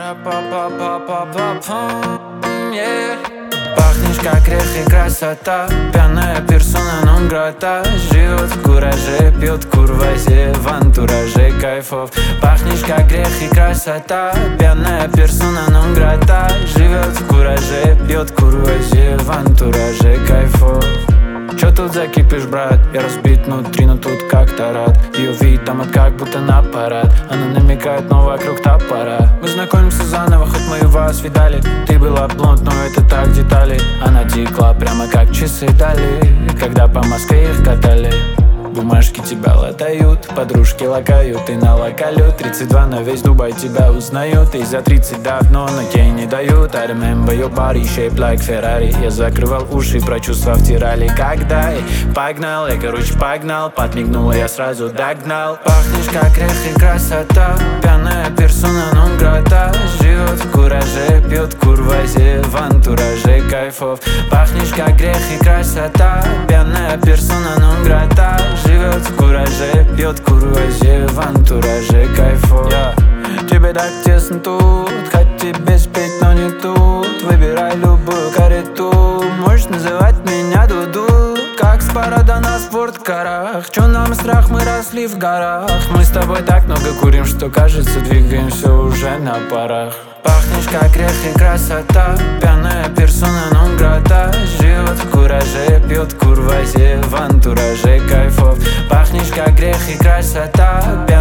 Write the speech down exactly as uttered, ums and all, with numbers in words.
Пахнешь как грех и красота, пьяная персона нон-грата. Живет в кураже, пьет курвазе, в антураже кайфов. Пахнешь как грех и красота, пьяная персона нон-грата. Живет в кураже, пьет курвазе, в антураже кайфов. Чё тут закипишь, брат? Я разбит внутри, но тут как-то рад. Ее вид там от как будто на парад. Она намекает, но вокруг топора. Мы знакомимся заново, хоть мы и вас видали. Ты была блонд, но это так детали. Она текла прямо как часы дали, когда по Москве их катали. Бумажки тебя латают, подружки лакают и на локалю. Тридцать два на весь Дубай тебя узнают. И за тридцать давно на кей не дают. I remember your body shaped like Ferrari. Я закрывал уши, про чувства втирали. Когда и погнал, я короче погнал. Подмигнула, я сразу догнал. Пахнешь как грех и красота, пьяная персона нон-грата. Живет в кураже, пьет курвазе, в антураже кайфов. Пахнешь как грех и красота, пьяная персона нон-грата. Живет в кураже, пьет курвазе, в антураже кайфов. yeah. Тебе так тесно тут, хоть тебе спеть, но не тут. Выбирай любую карету, можешь называть меня Дуду. Как с парада на спорткарах, чё нам страх, мы росли в горах. Мы с тобой так много курим, что кажется, двигаемся уже на парах. Пахнешь как грех и красота, пьяная персона нон-грата. Живет в кураже, пьет курвазе, в антураже кайфов. Пахнешь как грех и красота,